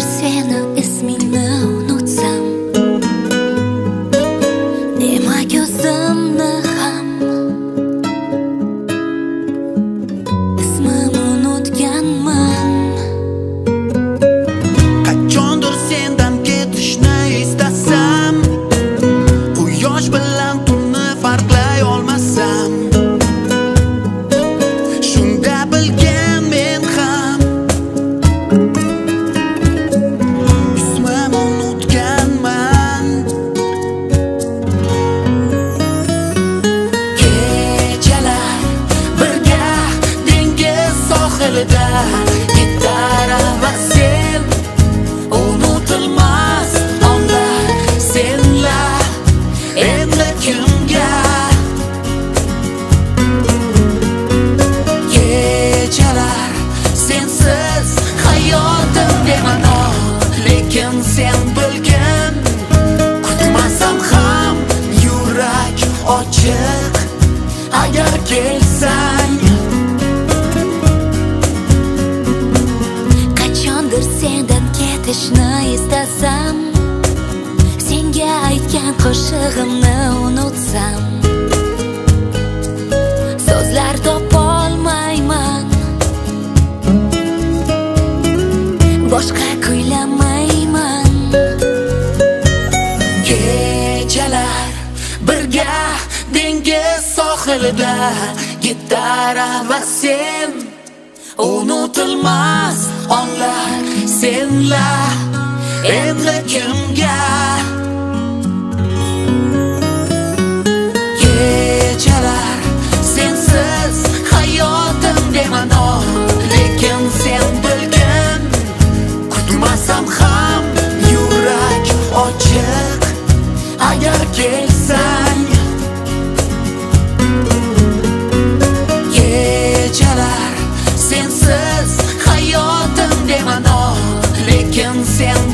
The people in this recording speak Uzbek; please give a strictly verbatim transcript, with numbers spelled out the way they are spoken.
seni ismingni unutsam, demak o'zimni ham ismimni unutganman. Qachondir sendan ketishni istasam, quyosh bilan tunni farqlay olmasam, shunda bilgan men ham ismimni unutganman. Kechalar birga dengiz sohilida, gitara va sen, unutilmas onlar senlar, endi kimga? Kechalar sensiz hayotim be'ma'no, lekin sen bilgin, kutmasam ham yurak ochiq agar kelsang. Qachondir sendan ketishni istasam, senga aytgan qo'shig'imni unutsam, so'zlar topolmayman, boshqa kuylamayman. Kechalar birga dengiz sohilida, gitara va sen, unutilmas onlar senlar, endi kimga? Kechalar sensiz hayotim be'ma'no, lekin sen bilgin, kutmasam ham yurak ochiq agar kelsang. Kechalar sensiz hayotim be'ma'no, lekin sen